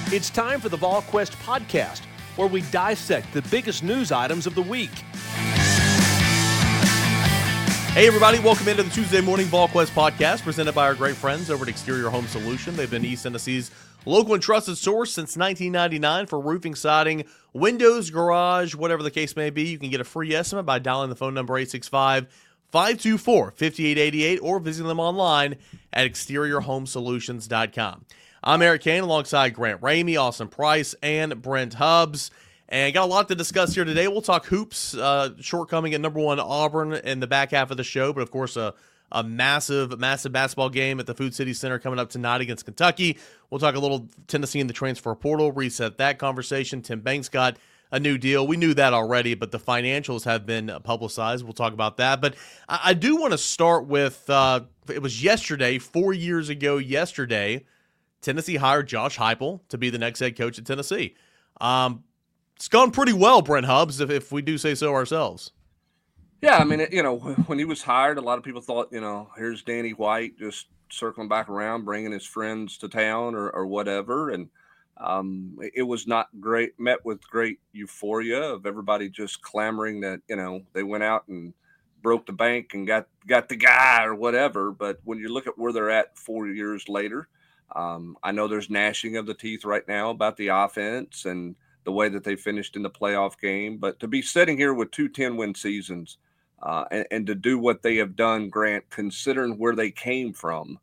It's time for the VolQuest podcast, where we dissect the biggest news items of the week. Hey everybody, welcome into the Tuesday morning VolQuest podcast presented by our great friends over at Exterior Home Solution. They've been East Tennessee's local and trusted source since 1999 for roofing, siding, windows, garage, whatever the case may be. You can get a free estimate by dialing the phone number 865-524-5888 or visiting them online at exteriorhomesolutions.com. I'm Eric Kane alongside Grant Ramey, Austin Price, and Brent Hubbs. And got a lot to discuss here today. We'll talk hoops, shortcoming at number one Auburn in the back half of the show, but of course a massive basketball game at the Food City Center coming up tonight against Kentucky. We'll talk a little Tennessee in the transfer portal, reset that conversation. Tim Banks got a new deal. We knew that already, but the financials have been publicized. We'll talk about that. But I do want to start with, it was yesterday, 4 years ago yesterday, Tennessee hired Josh Heupel to be the next head coach at Tennessee. It's gone pretty well, Brent Hubbs, if we do say so ourselves. Yeah, I mean, when he was hired, a lot of people thought, here's Danny White just circling back around, bringing his friends to town or whatever. And it was not great, met with great euphoria of everybody just clamoring that, they went out and broke the bank and got the guy or whatever. But when you look at where they're at 4 years later, I know there's gnashing of the teeth right now about the offense and the way that they finished in the playoff game. But to be sitting here with 2 10-win seasons and to do what they have done, Grant, considering where they came from,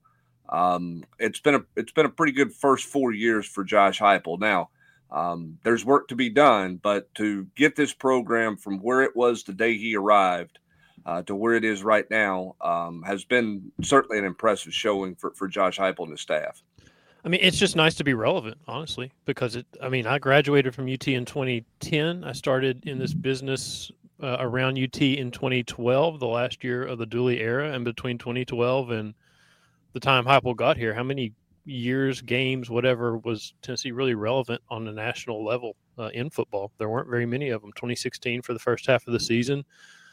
it's been a pretty good first 4 years for Josh Heupel. Now, there's work to be done, but to get this program from where it was the day he arrived to where it is right now has been certainly an impressive showing for Josh Heupel and his staff. I mean, it's just nice to be relevant, honestly, because I graduated from UT in 2010. I started in this business around UT in 2012, the last year of the Dooley era. And between 2012 and the time Heupel got here, how many years, games, whatever, was Tennessee really relevant on the national level in football? There weren't very many of them. 2016 for the first half of the season.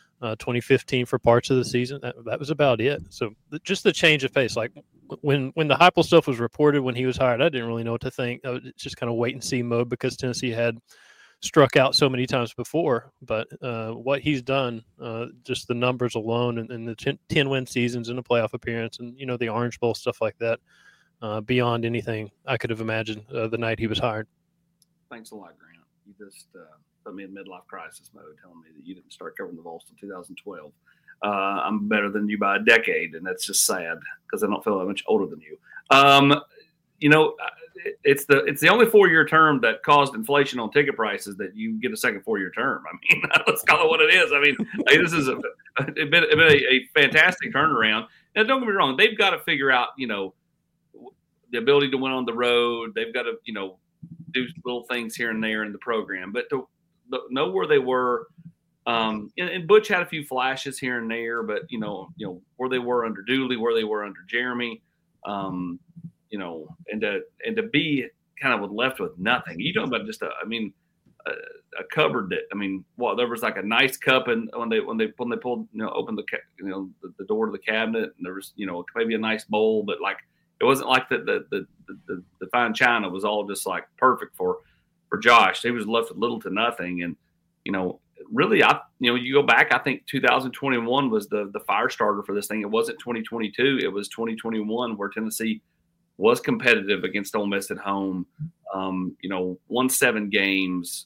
2015 for parts of the season. That was about it. So just the change of pace. Like when the Heupel stuff was reported when he was hired, I didn't really know what to think. It's just kind of wait and see mode because Tennessee had struck out so many times before. But what he's done, just the numbers alone and the 10-win seasons and the playoff appearance and, the Orange Bowl, stuff like that, beyond anything I could have imagined the night he was hired. Thanks a lot, Grant. You just put me in midlife crisis mode, telling me that you didn't start covering the Vols until 2012. I'm better than you by a decade, and that's just sad because I don't feel that much older than you. It's the only 4-year term that caused inflation on ticket prices that you get a second 4-year term. I mean, let's call it what it is. I mean, this is been a fantastic turnaround. Now, don't get me wrong; they've got to figure out, the ability to win on the road. They've got to, do little things here and there in the program, but to know where they were. And Butch had a few flashes here and there, but where they were under Dooley, where they were under Jeremy, and to be kind of left with nothing. You talking about just a cupboard that there was like a nice cup, and when they pulled opened the door to the cabinet, and there was maybe a nice bowl, but like it wasn't like the fine china was all just like perfect for Josh. He was left with little to nothing, and really, you go back, I think 2021 was the fire starter for this thing. It wasn't 2022. It was 2021 where Tennessee was competitive against Ole Miss at home, won 7 games.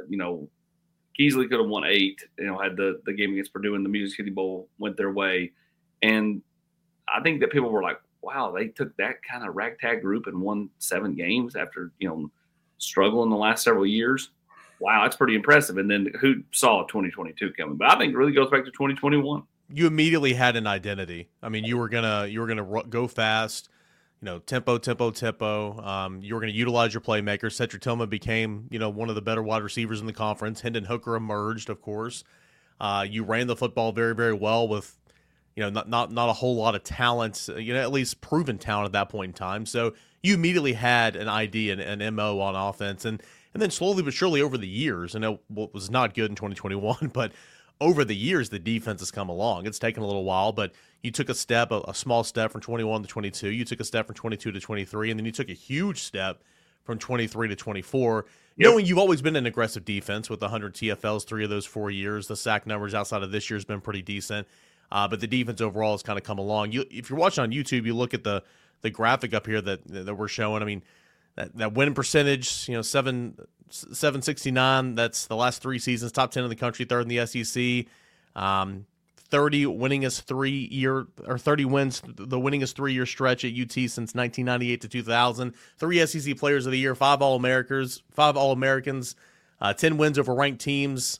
Easily could have won 8, had the game against Purdue in the Music City Bowl went their way. And I think that people were like, wow, they took that kind of ragtag group and won 7 games after, struggling the last several years. Wow, that's pretty impressive. And then who saw 2022 coming? But I think it really goes back to 2021. You immediately had an identity. I mean, you were gonna go fast, tempo. You were gonna utilize your playmakers. Cedric Tillman became, one of the better wide receivers in the conference. Hendon Hooker emerged, of course. You ran the football very, very well with, not a whole lot of talent, at least proven talent at that point in time. So you immediately had an ID and an MO on offense, and then slowly but surely over the years, I know what was not good in 2021, but over the years, the defense has come along. It's taken a little while, but you took a small step from 21 to 22. You took a step from 22 to 23, and then you took a huge step from 23 to 24. Yep. Knowing you've always been an aggressive defense with 100 TFLs 3 of those 4 years. The sack numbers outside of this year has been pretty decent. But the defense overall has kind of come along. If you're watching on YouTube, you look at the graphic up here that we're showing. I mean, that winning percentage, 769. That's the last 3 seasons, top 10 in the country, third in the SEC. 30 winningest 30 wins, the winningest 3-year stretch at UT since 1998 to 2000. 3 SEC Players of the Year, 5 All-Americans, 10 wins over ranked teams,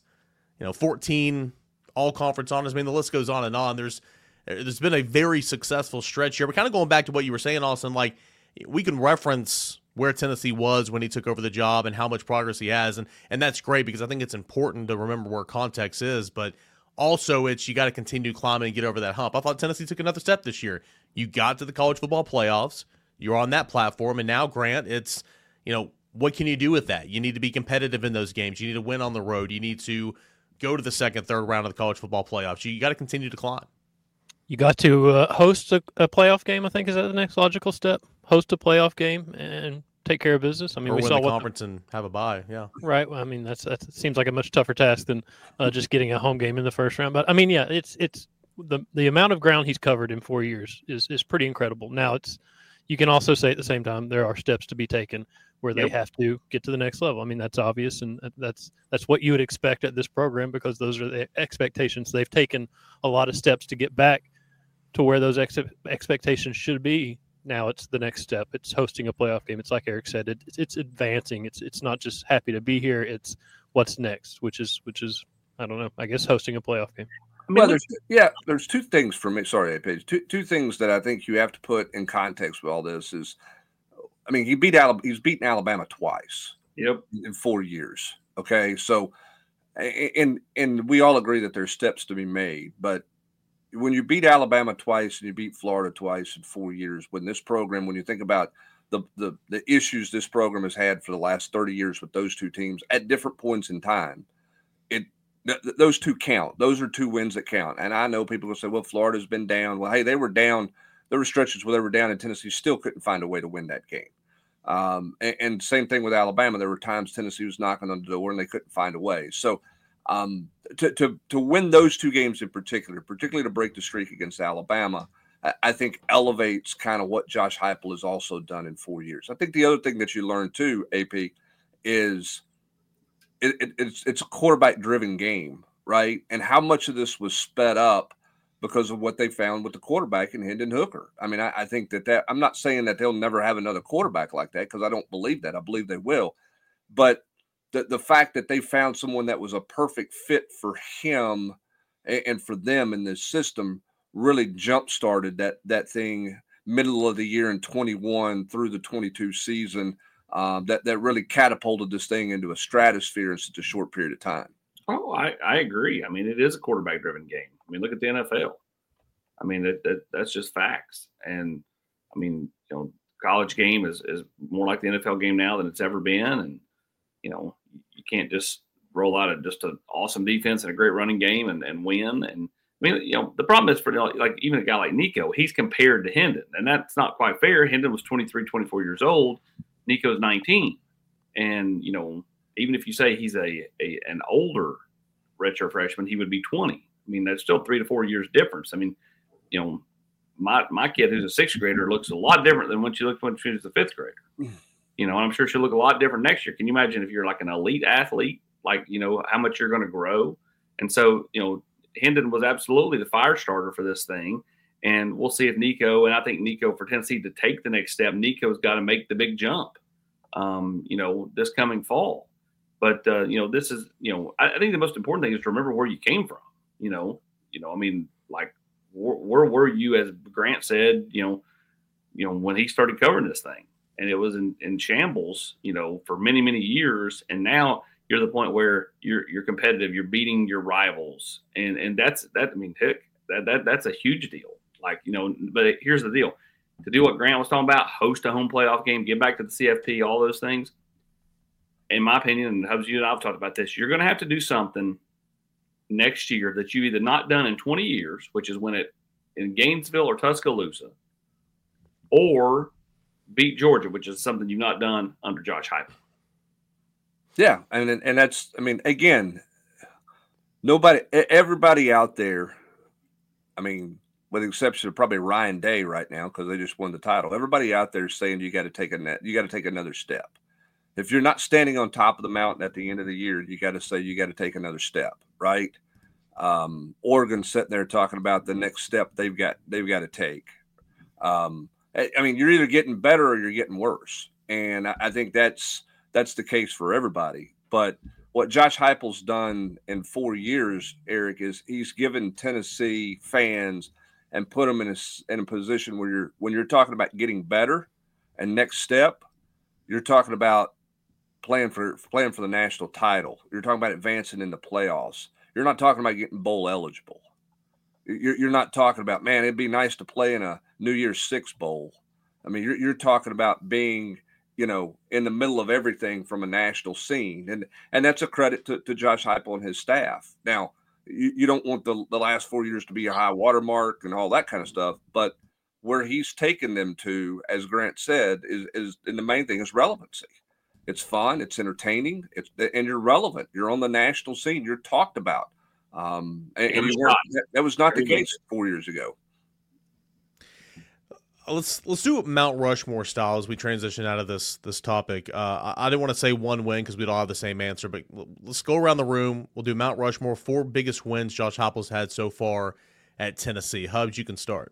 14 all-conference honors. I mean, the list goes on and on. There's been a very successful stretch here. But kind of going back to what you were saying, Austin, like we can reference where Tennessee was when he took over the job and how much progress he has, and that's great because I think it's important to remember where context is, but also you got to continue climbing and get over that hump. I thought Tennessee took another step this year. You got to the college football playoffs. You're on that platform, and now, Grant, it's, what can you do with that? You need to be competitive in those games. You need to win on the road. You need to go to the second, third round of the college football playoffs. You got to continue to climb. You got to host a playoff game, I think. Is that the next logical step? Host a playoff game and take care of business. I mean, or we win saw the conference and have a bye. Yeah. Right. Well, I mean, that seems like a much tougher task than just getting a home game in the first round. But I mean, yeah, it's the amount of ground he's covered in 4 years is pretty incredible. Now you can also say at the same time there are steps to be taken where they have to get to the next level. I mean, that's obvious, and that's what you would expect at this program because those are the expectations. They've taken a lot of steps to get back to where those expectations should be. Now it's the next step. It's hosting a playoff game. It's like Eric said. It's advancing. It's not just happy to be here. It's what's next, which is I don't know. I guess hosting a playoff game. Well, there's 2 things for me. Sorry, Paige. Two things that I think you have to put in context with all this is, I mean, he's beaten Alabama twice. Yep. In 4 years. Okay, so and we all agree that there's steps to be made, but when you beat Alabama twice and you beat Florida twice in 4 years, when you think about the issues this program has had for the last 30 years with those 2 teams at different points in time, those 2 count. Those are 2 wins that count. And I know people will say, well, Florida's been down. Well, hey, they were down. There were stretches where they were down and Tennessee still couldn't find a way to win that game. And same thing with Alabama. There were times Tennessee was knocking on the door and they couldn't find a way. So to win those 2 games in particularly to break the streak against Alabama, I think elevates kind of what Josh Heupel has also done in 4 years. I think the other thing that you learn too, AP, is it's a quarterback-driven game, right? And how much of this was sped up because of what they found with the quarterback in Hendon Hooker. I mean, I think that I'm not saying that they'll never have another quarterback like that because I don't believe that. I believe they will. But the fact that they found someone that was a perfect fit for him and for them in this system really jump-started that thing middle of the year in 21 through the 22 season that really catapulted this thing into a stratosphere in such a short period of time. Oh, I agree. I mean, it is a quarterback-driven game. I mean, look at the NFL. I mean, that's just facts. And, I mean, college game is more like the NFL game now than it's ever been. And, you can't just roll out just an awesome defense and a great running game and win. And, I mean, the problem is for, like, even a guy like Nico, he's compared to Hendon. And that's not quite fair. Hendon was 23, 24 years old. Nico's 19. And, even if you say he's an older redshirt freshman, he would be 20. I mean, that's still 3 to 4 years difference. I mean, my kid who's a 6th grader looks a lot different than when she was a 5th grader. And I'm sure she'll look a lot different next year. Can you imagine if you're like an elite athlete, like, how much you're going to grow? And so, Hendon was absolutely the fire starter for this thing. And we'll see if Nico, and I think Nico, for Tennessee to take the next step, Nico's got to make the big jump, this coming fall. But, this is, I think the most important thing is to remember where you came from. I mean, like, where were you, as Grant said, when he started covering this thing? And it was in shambles, for many, many years. And now you're at the point where you're competitive, you're beating your rivals. And that's a huge deal. Like, but here's the deal. To do what Grant was talking about, host a home playoff game, get back to the CFP, all those things. In my opinion, and Hubs, you and I have talked about this, you're going to have to do something next year that you've either not done in 20 years, which is win it in Gainesville or Tuscaloosa, or beat Georgia, which is something you've not done under Josh Heupel. Yeah, and that's, I mean, again, everybody out there, I mean, with the exception of probably Ryan Day right now because they just won the title, everybody out there is saying you got to take another step. If you're not standing on top of the mountain at the end of the year, you got to say you got to take another step, right? Oregon's sitting there talking about the next step they've got to take. I mean, you're either getting better or you're getting worse, and I think that's the case for everybody. But what Josh Heupel's done in 4 years, Eric, is he's given Tennessee fans and put them in a position where when you're talking about getting better and next step, you're talking about playing for the national title. You're talking about advancing in the playoffs. You're not talking about getting bowl eligible. You're not talking about, man, it'd be nice to play in a New Year's Six bowl. I mean, you're talking about being, in the middle of everything from a national scene. And that's a credit to Josh Heupel and his staff. Now, you don't want the last 4 years to be a high watermark and all that kind of stuff, but where he's taken them to, as Grant said, is and the main thing is relevancy. It's fun, it's entertaining, and you're relevant. You're on the national scene. You're talked about. That was not the case 4 years ago. Let's do it Mount Rushmore style as we transition out of this topic. I didn't want to say one win because we don't have the same answer, but let's go around the room. We'll do Mount Rushmore, 4 biggest wins Josh Heupel's had so far at Tennessee. Hubs, you can start.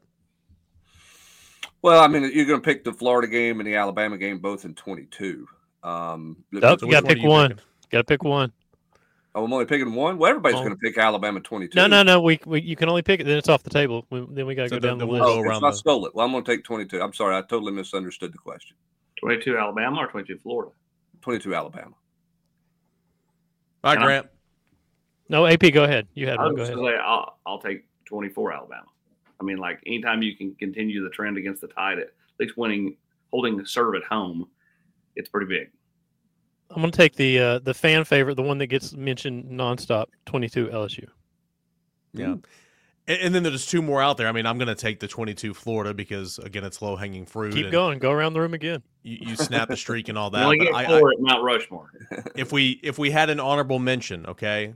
Well, I mean, you're going to pick the Florida game and the Alabama game both in 22. You got to pick one. Got to pick one. Oh, I'm only picking one? Well, everybody's going to pick Alabama 22. No. We you can only pick it. Then it's off the table. Then we got to go down the list. I stole it. Well, I'm going to take 22. I'm sorry. I totally misunderstood the question. 22 Alabama or 22 Florida? 22 Alabama. All right, Grant. No, AP, go ahead. You had one. Go ahead. I'll take 24 Alabama. I mean, like, anytime you can continue the trend against the Tide, at least holding the serve at home, it's pretty big. I'm going to take the fan favorite, the one that gets mentioned nonstop, 22 LSU. Yeah. And then there's 2 more out there. I mean, I'm going to take the 22 Florida because, again, it's low-hanging fruit. Keep going. Go around the room again. You snap the streak and all that. You only get 4 at Mount Rushmore. If we had an honorable mention, okay,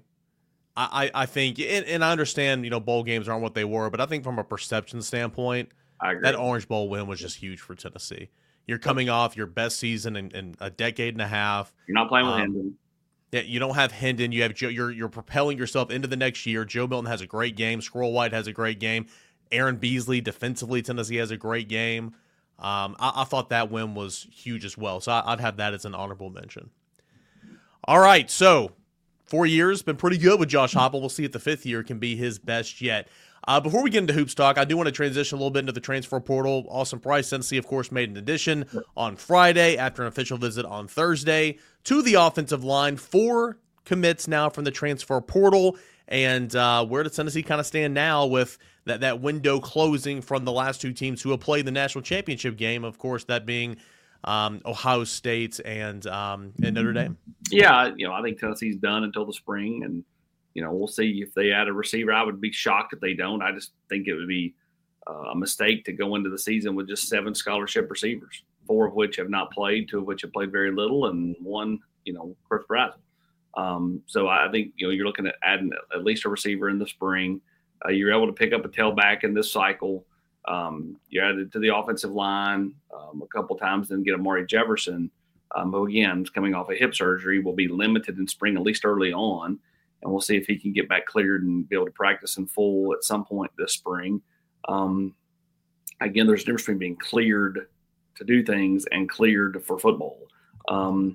I think, and I understand, bowl games aren't what they were, but I think from a perception standpoint, I agree. That Orange Bowl win was just huge for Tennessee. You're coming off your best season in a decade and a half. You're not playing with Hendon. Yeah, you don't have Hendon. You have Joe. You're propelling yourself into the next year. Joe Milton has a great game. Squirrel White has a great game. Aaron Beasley defensively, Tennessee has a great game. I thought that win was huge as well. So I'd have that as an honorable mention. All right, so 4 years been pretty good with Josh Heupel. We'll see if the 5th year can be his best yet. Before we get into hoops talk, I do want to transition a little bit into the transfer portal. Austin Price, Tennessee, of course, made an addition on Friday after an official visit on Thursday to the offensive line. 4 commits now from the transfer portal. And where does Tennessee kind of stand now with that window closing from the last 2 teams who have played the national championship game? Of course, that being Ohio State and Notre Dame. Yeah, I think Tennessee's done until the spring, and we'll see if they add a receiver. I would be shocked if they don't. I just think it would be a mistake to go into the season with just 7 scholarship receivers, 4 of which have not played, 2 of which have played very little, and 1, Chris Brazzell. So I think, you're looking at adding at least a receiver in the spring. You're able to pick up a tailback in this cycle. You added to the offensive line a couple times, then get Amari Jefferson, who, again, is coming off a hip surgery, will be limited in spring, at least early on. And we'll see if he can get back cleared and be able to practice in full at some point this spring. Again, there's a difference between being cleared to do things and cleared for football. I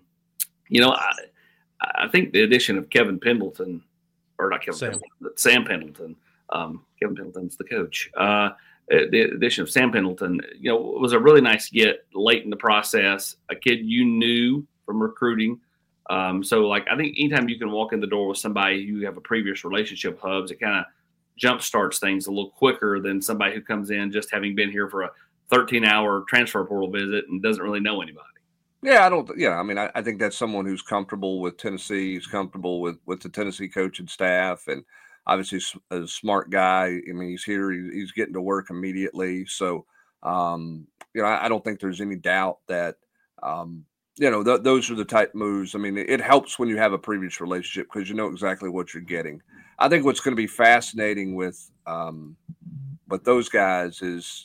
think the addition of Kevin Pendleton, or not Kevin Pendleton, but Sam Pendleton, Kevin Pendleton's the coach. The addition of Sam Pendleton, was a really nice get late in the process. A kid you knew from recruiting. So I think anytime you can walk in the door with somebody you have a previous relationship, Hubs, it kind of jump starts things a little quicker than somebody who comes in just having been here for a 13-hour transfer portal visit and doesn't really know anybody. Yeah, I think that's someone who's comfortable with Tennessee, who's comfortable with the Tennessee coaching staff, and obviously a smart guy. I mean, he's here, he's getting to work immediately. So, I don't think there's any doubt that, those are the type moves. I mean, it helps when you have a previous relationship because you know exactly what you're getting. I think what's going to be fascinating with those guys is,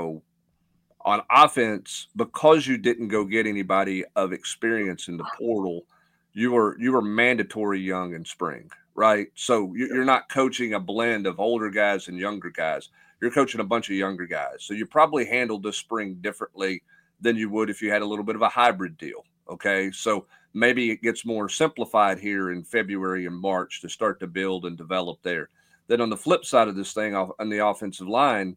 on offense, because you didn't go get anybody of experience in the portal, you were mandatory young in spring, right? So you're not coaching a blend of older guys and younger guys. You're coaching a bunch of younger guys. So you probably handled this spring differently than you would if you had a little bit of a hybrid deal. Okay. So maybe it gets more simplified here in February and March to start to build and develop there. Then on the flip side of this thing, on the offensive line,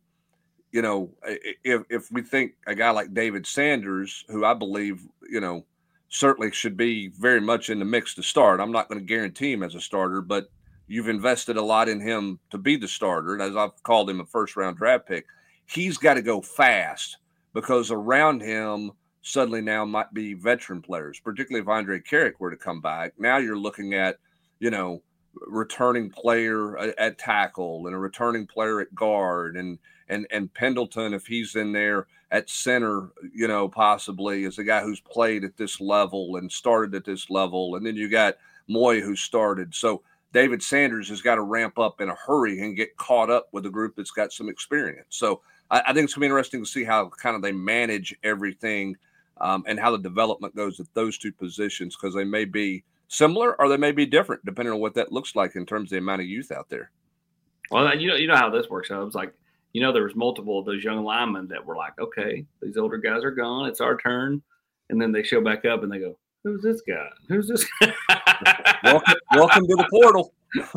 if we think a guy like David Sanders, who I believe, certainly should be very much in the mix to start. I'm not going to guarantee him as a starter, but you've invested a lot in him to be the starter. And as I've called him a first-round draft pick, he's got to go fast because around him suddenly now might be veteran players, particularly if Andre Carrick were to come back. Now you're looking at, returning player at tackle and a returning player at guard and Pendleton, if he's in there at center, possibly is a guy who's played at this level and started at this level. And then you got Moy who started. So David Sanders has got to ramp up in a hurry and get caught up with a group that's got some experience. So I think it's going to be interesting to see how kind of they manage everything and how the development goes at those two positions, because they may be similar or they may be different depending on what that looks like in terms of the amount of youth out there. Well, you know how this works out. It's like, there was multiple of those young linemen that were like, okay, these older guys are gone. It's our turn. And then they show back up and they go, who's this guy? Who's this guy? welcome to the portal.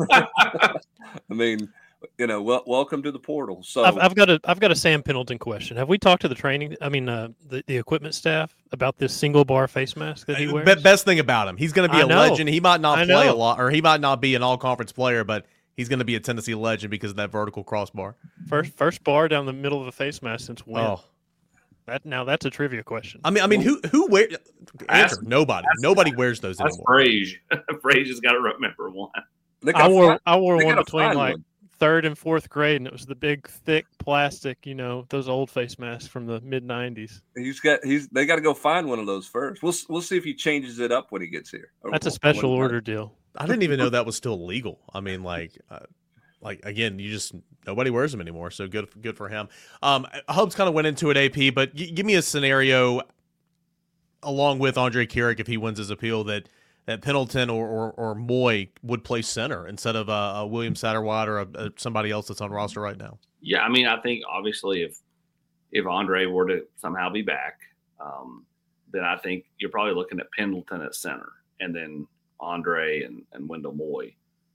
I mean, welcome to the portal. So I've got a Sam Pendleton question. Have we talked to the the equipment staff about this single bar face mask that he wears? Best thing about him, he's going to be a legend. He might not play a lot, or he might not be an all-conference player, but he's going to be a Tennessee legend because of that vertical crossbar. First bar down the middle of a face mask since when? Oh. That's a trivia question. I mean, who wears? Answer. Nobody wears those anymore. Frage. Frage has got to remember one. I wore one between like third and fourth grade, and it was the big, thick plastic. Those old face masks from the mid '90s. They got to go find one of those first. We'll see if he changes it up when he gets here. That's a special order deal. I didn't even know that was still legal. I mean, again, nobody wears them anymore. So good for him. Hubs kind of went into it, AP, but give me a scenario along with Andre Carrick if he wins his appeal that Pendleton or Moy would play center instead of a William Satterwhite or somebody else that's on roster right now. Yeah, I mean, I think obviously if Andre were to somehow be back, then I think you're probably looking at Pendleton at center and then Andre and Wendell Moy,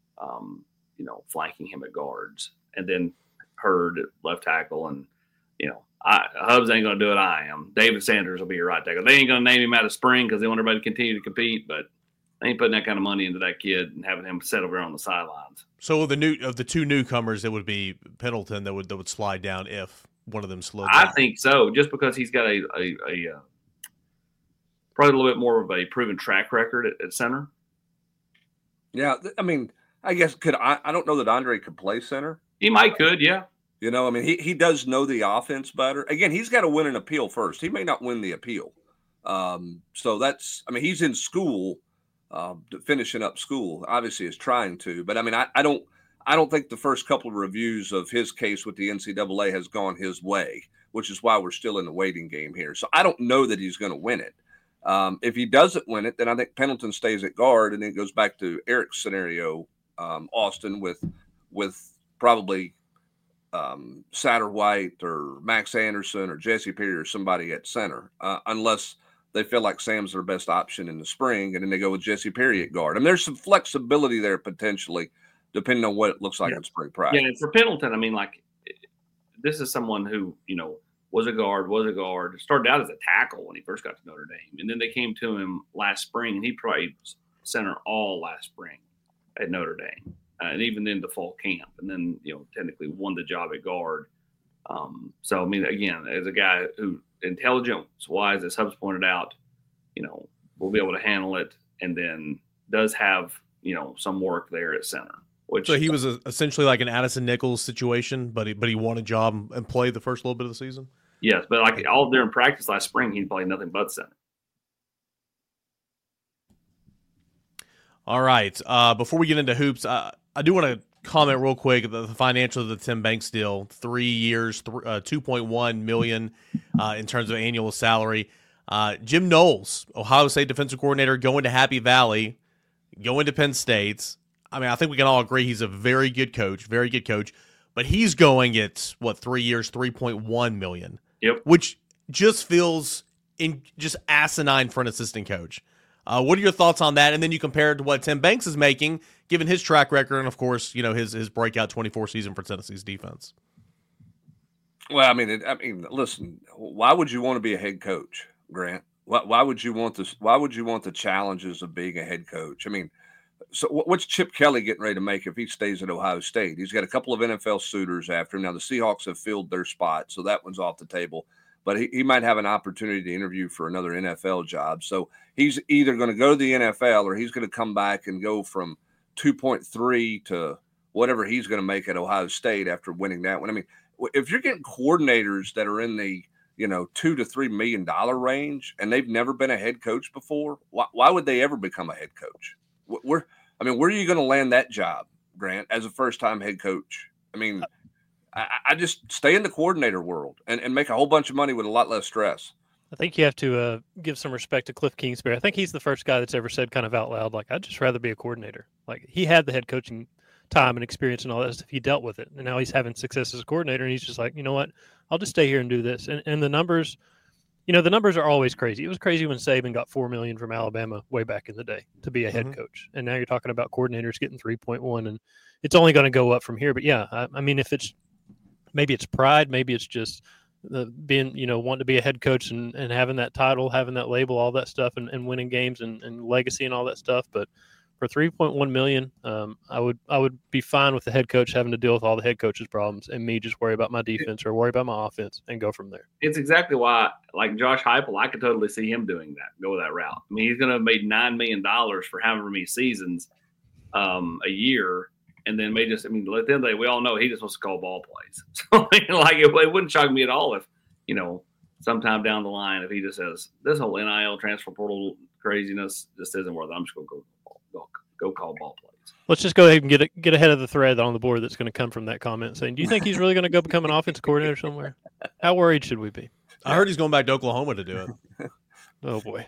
flanking him at guards, and then Hurd at left tackle. And, Hubs ain't going to do it. I am. David Sanders will be your right tackle. They ain't going to name him out of spring because they want everybody to continue to compete, but they ain't putting that kind of money into that kid and having him sit over on the sidelines. So of the two newcomers, it would be Pendleton that would slide down if one of them slowed down. I think so, just because he's got a probably a little bit more of a proven track record at center. Yeah, I mean, I guess I don't know that Andre could play center. He could, yeah. I mean, he does know the offense better. Again, he's got to win an appeal first. He may not win the appeal. So he's in school, finishing up school. Obviously, is trying to. But I mean, I don't think the first couple of reviews of his case with the NCAA has gone his way, which is why we're still in the waiting game here. So I don't know that he's going to win it. If he doesn't win it, then I think Pendleton stays at guard, and then it goes back to Eric's scenario, Austin, with probably Satterwhite or Max Anderson or Jesse Perry or somebody at center, unless they feel like Sam's their best option in the spring, and then they go with Jesse Perry at guard. I mean, there's some flexibility there potentially, depending on what it looks like in spring practice. Yeah, and for Pendleton, I mean, this is someone who, was a guard, started out as a tackle when he first got to Notre Dame. And then they came to him last spring, and he played center all last spring at Notre Dame, and even into fall camp. And then, technically won the job at guard. So, I mean, again, as a guy who, intelligence-wise, as Hubs pointed out, will be able to handle it, and then does have, some work there at center. So he was essentially like an Addison Nichols situation, but he won a job and played the first little bit of the season? Yes, but like all during practice last spring, he played nothing but center. All right. Before we get into hoops, I do want to comment real quick the financials of the Tim Banks deal. 3 years, $2.1 million in terms of annual salary. Jim Knowles, Ohio State defensive coordinator, going to Happy Valley, going to Penn State. I mean, I think we can all agree he's a very good coach, but he's going at, 3 years, $3.1 million. Yep. Which just feels just asinine for an assistant coach. What are your thoughts on that? And then you compare it to what Tim Banks is making, given his track record and, of course, his breakout 24 season for Tennessee's defense. Well, I mean, listen. Why would you want to be a head coach, Grant? Why would you want this? Why would you want the challenges of being a head coach? I mean, so what's Chip Kelly getting ready to make if he stays at Ohio State? He's got a couple of NFL suitors after him. Now the Seahawks have filled their spot, so that one's off the table. But he might have an opportunity to interview for another NFL job. So he's either going to go to the NFL or he's going to come back and go from 2.3 to whatever he's going to make at Ohio State after winning that one. I mean, if you're getting coordinators that are in the $2 to $3 million range and they've never been a head coach before, why would they ever become a head coach? Where are you going to land that job, Grant, as a first-time head coach? I mean, I just stay in the coordinator world and make a whole bunch of money with a lot less stress. I think you have to give some respect to Cliff Kingsbury. I think he's the first guy that's ever said kind of out loud, like, I'd just rather be a coordinator. Like, he had the head coaching time and experience and all that stuff. He dealt with it. And now he's having success as a coordinator. And he's just like, you know what? I'll just stay here and do this. And the numbers, the numbers are always crazy. It was crazy when Saban got $4 million from Alabama way back in the day to be a head coach. And now you're talking about coordinators getting 3.1, and it's only going to go up from here. But yeah, I mean, if it's, maybe it's pride, maybe it's just being, wanting to be a head coach and having that title, having that label, all that stuff, and winning games and legacy and all that stuff. But for 3.1 million, I would be fine with the head coach having to deal with all the head coach's problems and me just worry about my defense or worry about my offense and go from there. It's exactly why, like Josh Heupel, I could totally see him doing that, go that route. I mean, he's going to have made $9 million for however many seasons a year. And then at the end of the day, we all know he just wants to call ball plays. So, it wouldn't shock me at all if, sometime down the line, if he just says, this whole NIL transfer portal craziness just isn't worth it. I'm just going to go call ball plays. Let's just go ahead and get ahead of the thread on the board that's going to come from that comment saying, do you think he's really going to go become an offensive coordinator somewhere? How worried should we be? I heard he's going back to Oklahoma to do it. Oh, boy.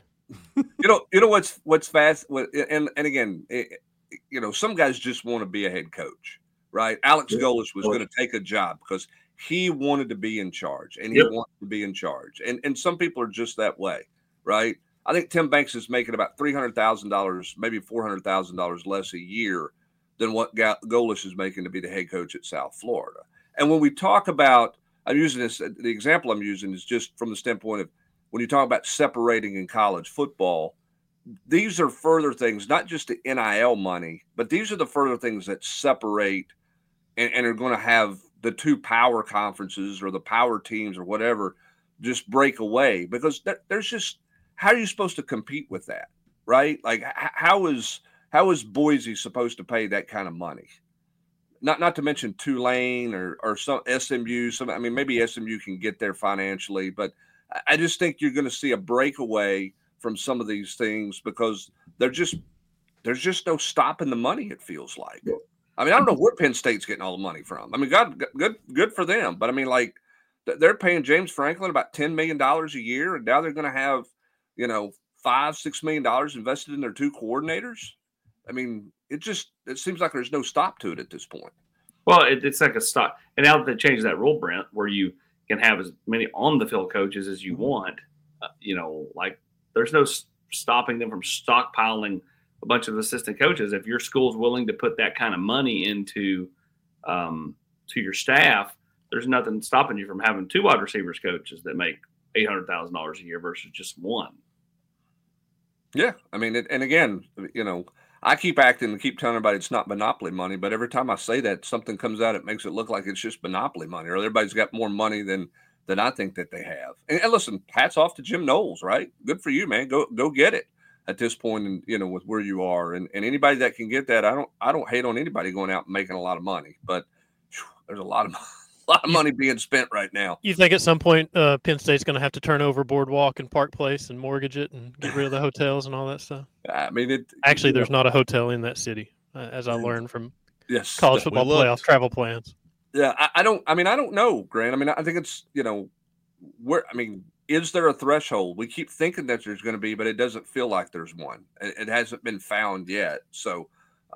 What's fast? And again, some guys just want to be a head coach, right? Alex Golesh was going to take a job because he wanted to be in charge, and he wanted to be in charge. And some people are just that way, right? I think Tim Banks is making about $300,000, maybe $400,000 less a year than what Golesh is making to be the head coach at South Florida. And when we talk about, the example I'm using is just from the standpoint of when you talk about separating in college football, these are further things, not just the NIL money, but these are the further things that separate and are going to have the two power conferences or the power teams or whatever just break away, because there's just, how are you supposed to compete with that, right? Like, how is Boise supposed to pay that kind of money? Not to mention Tulane or some SMU. Maybe SMU can get there financially, but I just think you're going to see a breakaway from some of these things because there's just no stopping the money, it feels like. I don't know where Penn State's getting all the money from. Good for them. But they're paying James Franklin about $10 million a year, and now they're going to have, $5-6 million invested in their two coordinators. It seems like there's no stop to it at this point. Well, it's like a stop. And now that they changed that rule, Brent, where you can have as many on the field coaches as you want, there's no stopping them from stockpiling a bunch of assistant coaches. If your school's willing to put that kind of money into to your staff, there's nothing stopping you from having two wide receivers coaches that make $800,000 a year versus just one. Yeah, and again, I keep acting and keep telling everybody it's not monopoly money, but every time I say that, something comes out, it makes it look like it's just monopoly money, or everybody's got more money than I think that they have. And listen, hats off to Jim Knowles, right? Good for you, man. Go get it at this point, and with where you are, and anybody that can get that, I don't hate on anybody going out and making a lot of money, but there's a lot lot of money being spent right now. You think at some point Penn State's going to have to turn over Boardwalk and Park Place and mortgage it and get rid of the hotels and all that stuff? I mean, actually, there's not a hotel in that city, as I learned from college football playoff travel plans. Yeah, I don't know, Grant. I mean, I think it's, is there a threshold? We keep thinking that there's going to be, but it doesn't feel like there's one. It hasn't been found yet. So,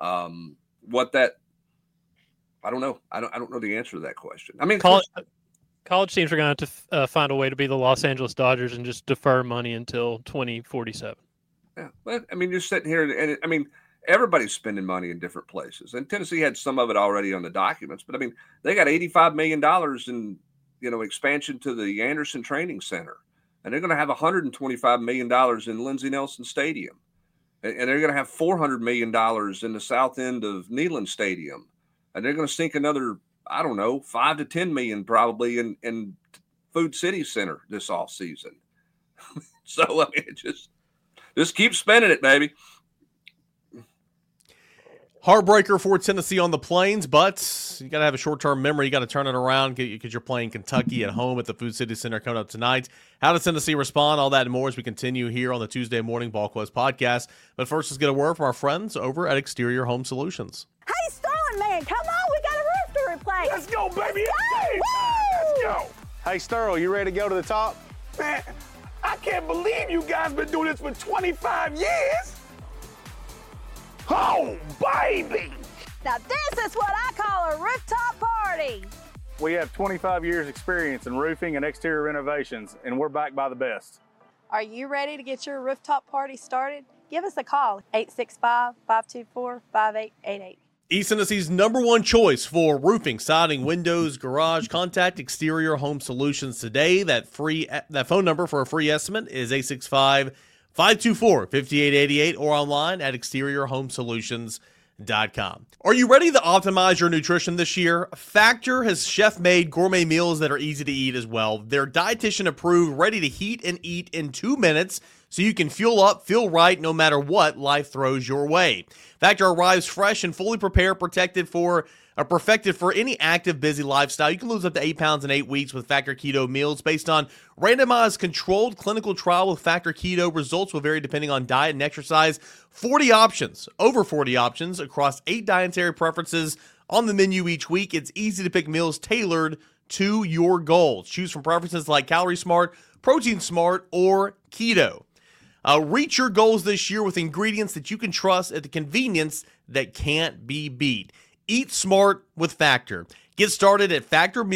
I don't know. I don't know the answer to that question. I mean, college teams are going to have to find a way to be the Los Angeles Dodgers and just defer money until 2047. Yeah, but I mean, you're sitting here, and I mean, everybody's spending money in different places, and Tennessee had some of it already on the documents. But I mean, they got $85 million in expansion to the Anderson Training Center, and they're going to have $125 million in Lindsey Nelson Stadium, and they're going to have $400 million in the south end of Neyland Stadium. And they're going to sink another, I don't know, $5 to $10 million probably in Food City Center this offseason. So, I mean, just keep spending it, baby. Heartbreaker for Tennessee on the Plains, but you got to have a short-term memory. You got to turn it around because you're playing Kentucky at home at the Food City Center coming up tonight. How does Tennessee respond? All that and more as we continue here on the Tuesday Morning Ball Quest podcast. But first, let's get a word from our friends over at Exterior Home Solutions. Hey, Sterling, man, come on. We got a roof to replace. Let's go, baby. Let's go. Hey, Sterling, you ready to go to the top? Man, I can't believe you guys been doing this for 25 years. Oh, baby. Now, this is what I call a rooftop party. We have 25 years experience in roofing and exterior renovations, and we're backed by the best. Are you ready to get your rooftop party started? Give us a call, 865-524-5888. East Tennessee's #1 choice for roofing, siding, windows, garage. Contact Exterior Home Solutions today. That phone number for a free estimate is 865-524-5888 or online at exteriorhomesolutions.com. Are you ready to optimize your nutrition this year? Factor has chef-made gourmet meals that are easy to eat as well. They're dietitian approved, ready to heat and eat in 2 minutes, so you can fuel up, feel right, no matter what life throws your way. Factor arrives fresh and fully prepared, perfected for any active, busy lifestyle. You can lose up to 8 pounds in 8 weeks with Factor Keto meals based on randomized, controlled clinical trial with Factor Keto. Results will vary depending on diet and exercise. Over 40 options across 8 dietary preferences on the menu each week. It's easy to pick meals tailored to your goals. Choose from preferences like Calorie Smart, Protein Smart, or Keto. Reach your goals this year with ingredients that you can trust at the convenience that can't be beat. Eat smart with Factor. Get started at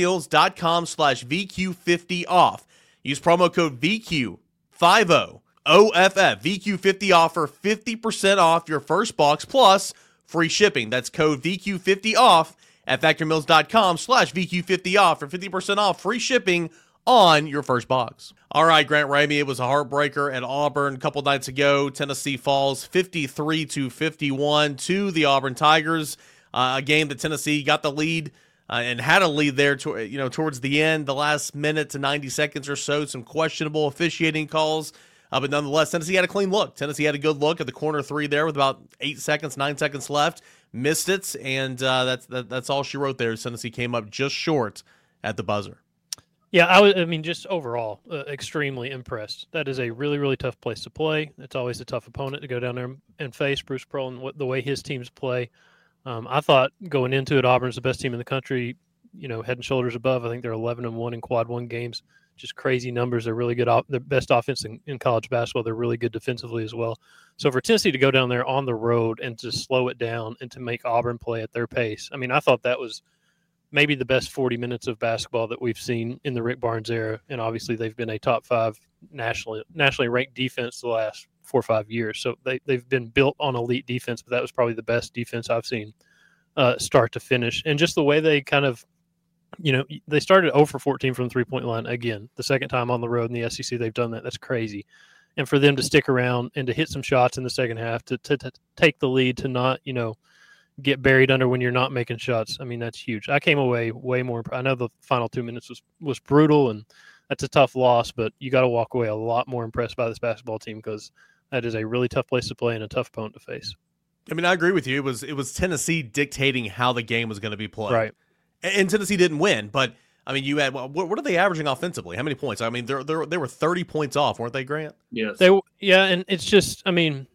factormeals.com/VQ50off. Use promo code VQ50OFF. VQ50 offer 50% off your first box plus free shipping. That's code VQ50off at factormeals.com/VQ50off for 50% off free shipping on your first box. All right, Grant Ramey, it was a heartbreaker at Auburn a couple nights ago. Tennessee falls 53-51 to the Auburn Tigers. A game that Tennessee got the lead and had a lead there towards the end, the last minute to 90 seconds or so, some questionable officiating calls. But nonetheless, Tennessee had a clean look. Tennessee had a good look at the corner three there with about 9 seconds left. Missed it, and that's all she wrote there. Tennessee came up just short at the buzzer. Yeah, just overall, extremely impressed. That is a really, really tough place to play. It's always a tough opponent to go down there and face. Bruce Pearl and the way his teams play. I thought going into it, Auburn's the best team in the country, head and shoulders above. I think they're 11-1 in quad one games. Just crazy numbers. They're really good. They're best offense in college basketball. They're really good defensively as well. So for Tennessee to go down there on the road and to slow it down and to make Auburn play at their pace, I thought that was maybe the best 40 minutes of basketball that we've seen in the Rick Barnes era. And obviously they've been a top 5 nationally ranked defense the last 4 or 5 years. So they've been built on elite defense, but that was probably the best defense I've seen start to finish. And just the way they kind of, they started 0 for 14 from the three-point line again. The second time on the road in the SEC they've done that. That's crazy. And for them to stick around and to hit some shots in the second half, to take the lead, to not, get buried under when you're not making shots. That's huge. I came away way more. I know the final 2 minutes was brutal, and that's a tough loss, but you got to walk away a lot more impressed by this basketball team because that is a really tough place to play and a tough opponent to face. I agree with you. It was Tennessee dictating how the game was going to be played. Right. And Tennessee didn't win, but I mean, you had what are they averaging offensively? How many points? I mean, they were 30 points off, weren't they, Grant? Yes. And it's just, I mean,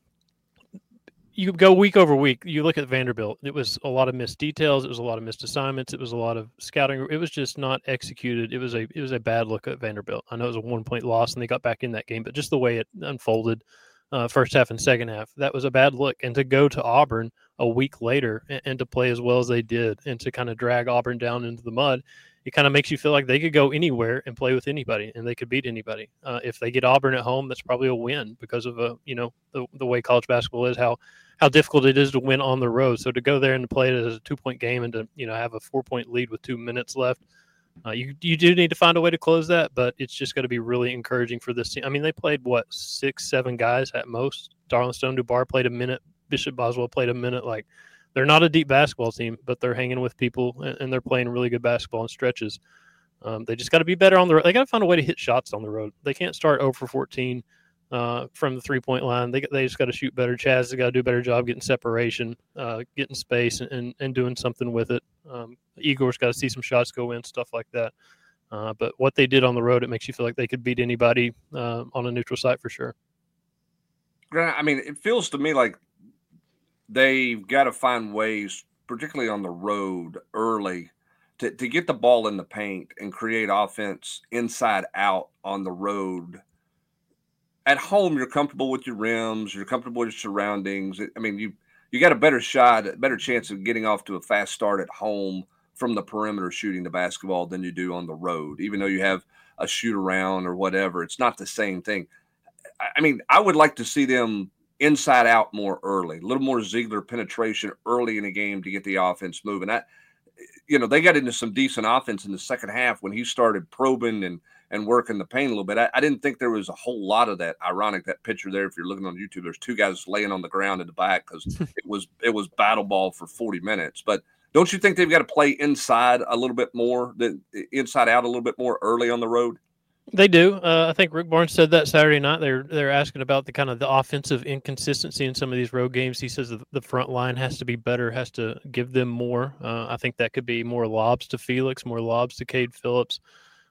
you go week over week. You look at Vanderbilt. It was a lot of missed details. It was a lot of missed assignments. It was a lot of scouting. It was just not executed. It was a bad look at Vanderbilt. I know it was a 1-point loss, and they got back in that game, but just the way it unfolded, first half and second half, that was a bad look. And to go to Auburn a week later and to play as well as they did, and to kind of drag Auburn down into the mud, it kind of makes you feel like they could go anywhere and play with anybody, and they could beat anybody. If they get Auburn at home, that's probably a win because of the way college basketball is, how difficult it is to win on the road. So to go there and to play it as a 2-point game and to have a 4-point lead with 2 minutes left, you do need to find a way to close that. But it's just going to be really encouraging for this team. I mean, they played 6-7 guys at most. Darlin Stone-Dubar played a minute. Bishop Boswell played a minute. Like, they're not a deep basketball team, but they're hanging with people and they're playing really good basketball in stretches. They just got to be better on the road. They got to find a way to hit shots on the road. They can't start 0 for 14 from the 3-point line. They just got to shoot better. Chaz has got to do a better job getting separation, getting space, and doing something with it. Igor's got to see some shots go in, stuff like that. But what they did on the road, it makes you feel like they could beat anybody on a neutral site for sure. I mean, it feels to me like they've got to find ways, particularly on the road early, to get the ball in the paint and create offense inside out on the road. At home, you're comfortable with your rims, you're comfortable with your surroundings. I mean, you got a better chance of getting off to a fast start at home from the perimeter shooting the basketball than you do on the road. Even though you have a shoot around or whatever, it's not the same thing. I mean, I would like to see them inside out more early, a little more Ziegler penetration early in the game to get the offense moving. They got into some decent offense in the second half when he started probing and working the paint a little bit. I didn't think there was a whole lot of that. Ironic, that picture there, if you're looking on YouTube, there's 2 guys laying on the ground in the back because it was battle ball for 40 minutes. But don't you think they've got to play inside a little bit more, inside out a little bit more early on the road? They do. I think Rick Barnes said that Saturday night. They're asking about the kind of the offensive inconsistency in some of these road games. He says the front line has to be better, has to give them more. I think that could be more lobs to Felix, more lobs to Cade Phillips.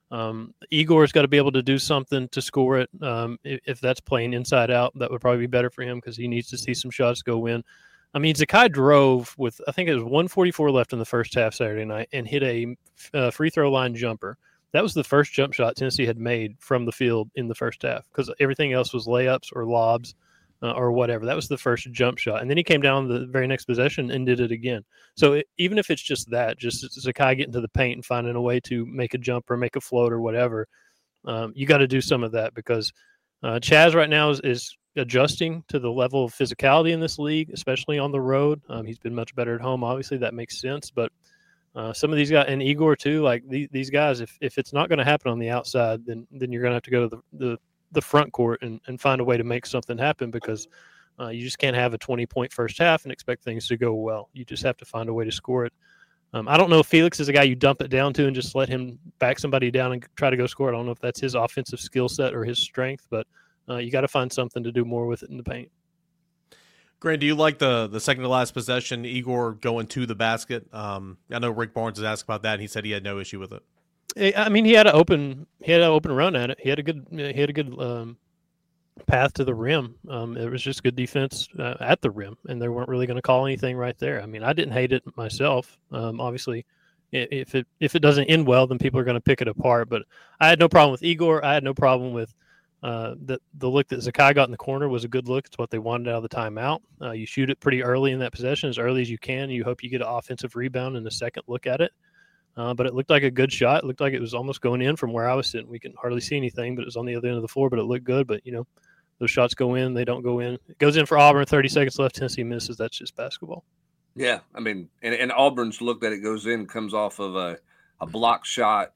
Igor's got to be able to do something to score it. If that's playing inside out, that would probably be better for him because he needs to see some shots go in. I mean, Zakai drove with, I think it was 1:44 left in the first half Saturday night and hit a free throw line jumper. That was the first jump shot Tennessee had made from the field in the first half because everything else was layups or lobs or whatever. That was the first jump shot. And then he came down the very next possession and did it again. So even if it's just Zakai getting to the paint and finding a way to make a jump or make a float or whatever, you got to do some of that because Chaz right now is adjusting to the level of physicality in this league, especially on the road. He's been much better at home. Obviously, that makes sense. But some of these guys, and Igor too, like these guys, if it's not going to happen on the outside, then you're going to have to go to the front court and find a way to make something happen because you just can't have a 20-point first half and expect things to go well. You just have to find a way to score it. I don't know if Felix is a guy you dump it down to and just let him back somebody down and try to go score. I don't know if that's his offensive skill set or his strength, but you got to find something to do more with it in the paint. Grant, do you like the second to last possession, Igor going to the basket? I know Rick Barnes has asked about that, and he said he had no issue with it. I mean, he had an open run at it. He had a good path to the rim. It was just good defense at the rim, and they weren't really going to call anything right there. I mean, I didn't hate it myself. Obviously, if it doesn't end well, then people are going to pick it apart. But I had no problem with Igor. I had no problem with the look that Zakai got in the corner was a good look. It's what they wanted out of the timeout. You shoot it pretty early in that possession, as early as you can. You hope you get an offensive rebound in the second look at it. But it looked like a good shot. It looked like it was almost going in from where I was sitting. We couldn't hardly see anything, but it was on the other end of the floor, but it looked good. But, those shots go in, they don't go in. It goes in for Auburn, 30 seconds left, Tennessee misses. That's just basketball. Yeah, I mean, and Auburn's look that it goes in comes off of a block shot,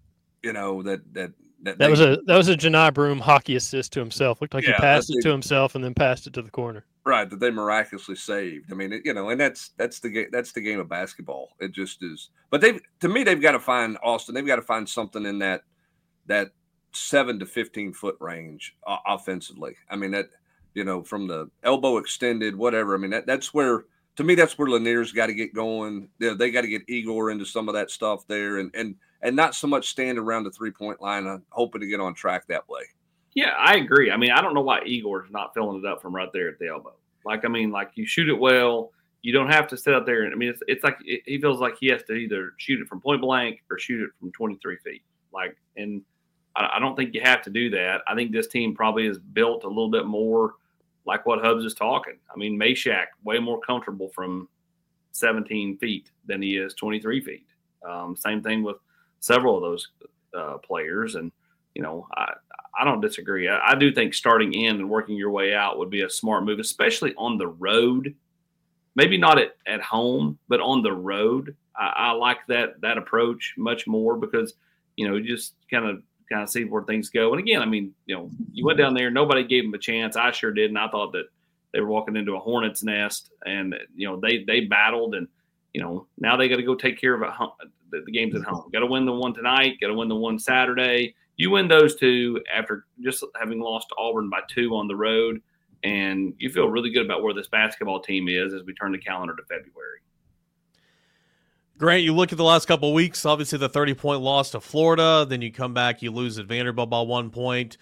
that was a Janai Broome hockey assist to himself. Looked like he passed it to himself and then passed it to the corner. Right, that they miraculously saved. I mean, and that's the game of basketball. It just is. But they've got to find Austin. They've got to find something in that 7 to 15 foot range offensively. I mean, that from the elbow extended, whatever. I mean, that's where to me, that's where Lanier's got to get going. They got to get Igor into some of that stuff there, and not so much stand around the 3-point line, hoping to get on track that way. Yeah, I agree. I mean, I don't know why Igor's not filling it up from right there at the elbow. Like, I mean, like you shoot it well. You don't have to sit out there. I mean, it's like he feels like he has to either shoot it from point blank or shoot it from 23 feet. Like, and I don't think you have to do that. I think this team probably is built a little bit more like what Hubbs is talking. I mean, Meshack way more comfortable from 17 feet than he is 23 feet. Same thing with several of those players. And, you know, I don't disagree. I do think starting in and working your way out would be a smart move, especially on the road. Maybe not at home, but on the road. I like that approach much more because, you know, you just kind of see where things go. And again, I mean, you know, you went down there, nobody gave them a chance. I sure did. And I thought that they were walking into a hornet's nest, and, you know, they battled, and, you know, now they got to go take care of the games at home. Got to win the one tonight, got to win the one Saturday. You win those two after just having lost to Auburn by 2 on the road, and you feel really good about where this basketball team is as we turn the calendar to February. Grant, you look at the last couple of weeks, obviously the 30-point loss to Florida, then you come back, you lose at Vanderbilt by 1 point.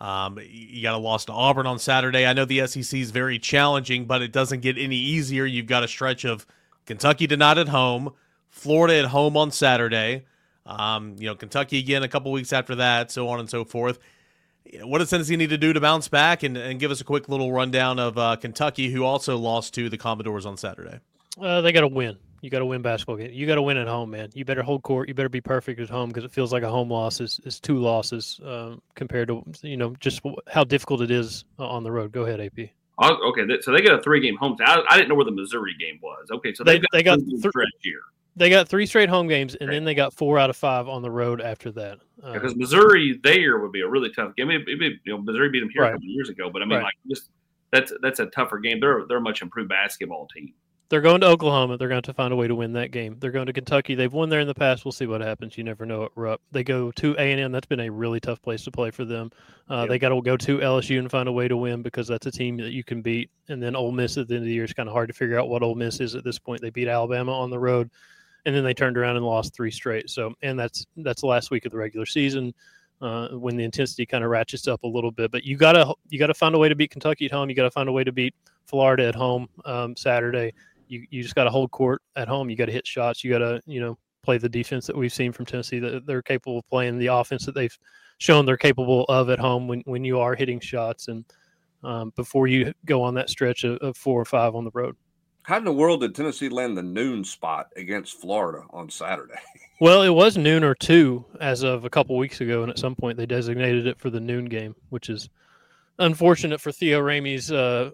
You got a loss to Auburn on Saturday. I know the SEC is very challenging, but it doesn't get any easier. You've got a stretch of Kentucky tonight at home, Florida at home on Saturday, you know, Kentucky again a couple weeks after that, so on and so forth. What does Tennessee need to do to bounce back? And give us a quick little rundown of Kentucky, who also lost to the Commodores on Saturday. They got to win. You got to win basketball game. You got to win at home, man. You better hold court. You better be perfect at home, because it feels like a home loss is 2 losses compared to, you know, just how difficult it is on the road. Go ahead, AP. Okay, so they got a 3-game home. I didn't know where the Missouri game was. Okay, so they got 3 here. They got 3 straight home games, and then they got 4 out of 5 on the road after that. Because Missouri there would be a really tough game. You know, Missouri beat them here a couple years ago, but I mean, like, just that's a tougher game. They're a much improved basketball team. They're going to Oklahoma. They're going to find a way to win that game. They're going to Kentucky. They've won there in the past. We'll see what happens. You never know at Rupp. They go to A&M. That's been a really tough place to play for them. They got to go to LSU and find a way to win, because that's a team that you can beat. And then Ole Miss at the end of the year is kind of hard to figure out what Ole Miss is at this point. They beat Alabama on the road, and then they turned around and lost 3 straight. So, and that's the last week of the regular season when the intensity kind of ratchets up a little bit. But you gotta find a way to beat Kentucky at home. You got to find a way to beat Florida at home Saturday. You just got to hold court at home. You got to hit shots. You got to, you know, play the defense that we've seen from Tennessee, that they're capable of playing, the offense that they've shown they're capable of at home when you are hitting shots, and before you go on that stretch of 4 or 5 on the road. How in the world did Tennessee land the noon spot against Florida on Saturday? Well, it was noon or 2 as of a couple weeks ago, and at some point they designated it for the noon game, which is unfortunate for Theo Ramey's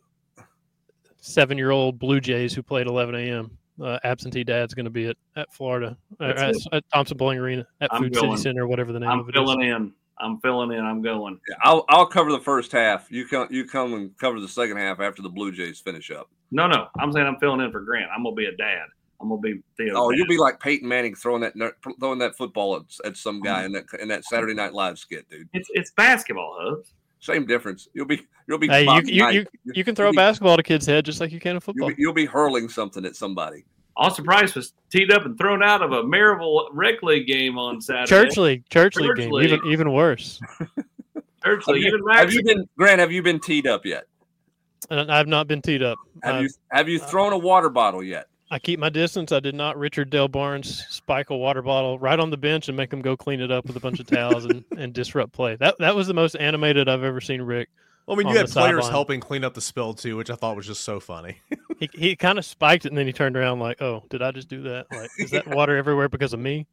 7-year-old Blue Jays who played 11 a.m. Absentee dad's going to be at Florida, at Thompson Bowling Arena, at Food City Center, whatever the name of it is. I'm filling in. I'm going. Yeah, I'll cover the first half. You come and cover the second half after the Blue Jays finish up. No. I'm saying I'm filling in for Grant. I'm gonna be a dad. I'm gonna be Theo's dad. You'll be like Peyton Manning throwing that football at some guy in that Saturday Night Live skit, dude. It's basketball, Hubs. Same difference. You'll be. Hey, you can throw a basketball to kids' head just like you can a football. You'll be hurling something at somebody. Austin Price was teed up and thrown out of a Maryville Rec League game on Saturday. Church League game, even worse. Church League, Grant, have you been teed up yet? I've not been teed up. Have you thrown a water bottle yet? I keep my distance. I did not Richard Dale Barnes spike a water bottle right on the bench and make him go clean it up with a bunch of towels and disrupt play. That was the most animated I've ever seen Rick. Well, I mean, you had players helping clean up the spill too, which I thought was just so funny. He kind of spiked it, and then he turned around like, "Oh, did I just do that? Like, is that water everywhere because of me?"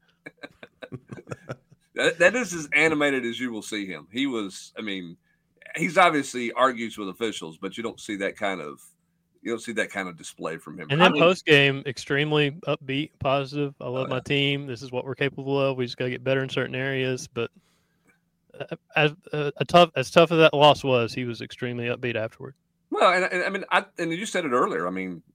That is as animated as you will see him. He was. I mean, he's obviously argues with officials, but you don't see that kind of display from him. And then post game, extremely upbeat, positive. I love my team. This is what we're capable of. We just got to get better in certain areas. But as tough as that loss was, he was extremely upbeat afterward. Well, and I mean, and you said it earlier. I mean,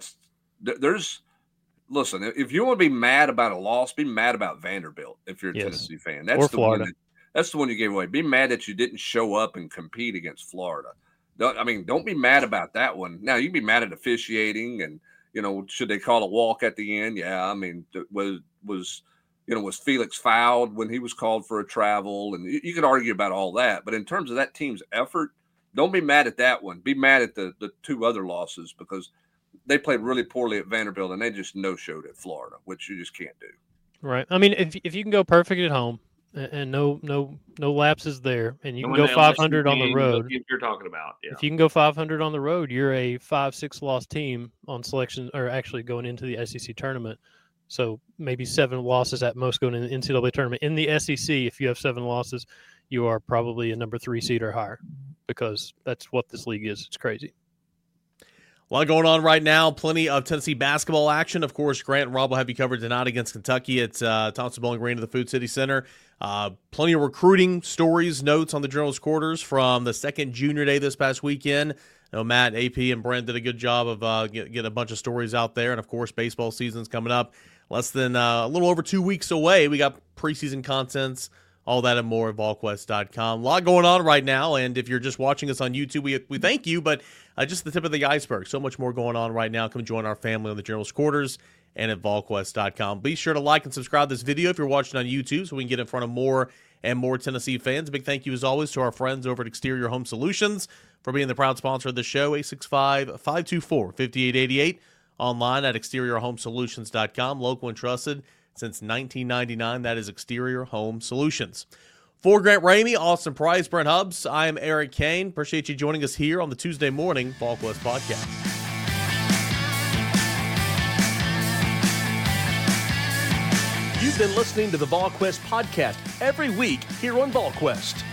listen, if you want to be mad about a loss, be mad about Vanderbilt. If you're a Tennessee fan, that's the Florida. That's the one you gave away. Be mad that you didn't show up and compete against Florida. Don't be mad about that one. Now you can be mad at officiating and should they call a walk at the end? Yeah, I mean, was Felix fouled when he was called for a travel? And you could argue about all that. But in terms of that team's effort, don't be mad at that one. Be mad at the two other losses because they played really poorly at Vanderbilt and they just no-showed at Florida, which you just can't do. Right. I mean, if you can go perfect at home and no lapses there, and you can go 500 on the road, you're talking about. Yeah. If you can go 500 on the road, you're a 5-6 loss team on selection, or actually going into the SEC tournament. So maybe 7 losses at most going in the NCAA tournament. In the SEC, if you have 7 losses, you are probably a number 3 seed or higher, because that's what this league is. It's crazy. A lot going on right now. Plenty of Tennessee basketball action. Of course, Grant and Rob will have you covered tonight against Kentucky at Thompson Bowling Green at the Food City Center. Plenty of recruiting stories, notes on the Journal's Quarters from the second junior day this past weekend. I know Matt, AP, and Brent did a good job of getting a bunch of stories out there. And, of course, baseball season's coming up. Less than a little over 2 weeks away. We got preseason contents, all that and more at VolQuest.com. A lot going on right now, and if you're just watching us on YouTube, we thank you, but just the tip of the iceberg. So much more going on right now. Come join our family on the Journal's Quarters and at VolQuest.com. Be sure to like and subscribe to this video if you're watching on YouTube so we can get in front of more and more Tennessee fans. A big thank you, as always, to our friends over at Exterior Home Solutions for being the proud sponsor of the show. 865-524-5888. Online at exteriorhomesolutions.com. Local and trusted since 1999. That is Exterior Home Solutions. For Grant Ramey, Austin Price, Brent Hubbs, I am Eric Kane. Appreciate you joining us here on the Tuesday morning VolQuest podcast. You've been listening to the VolQuest podcast every week here on VolQuest.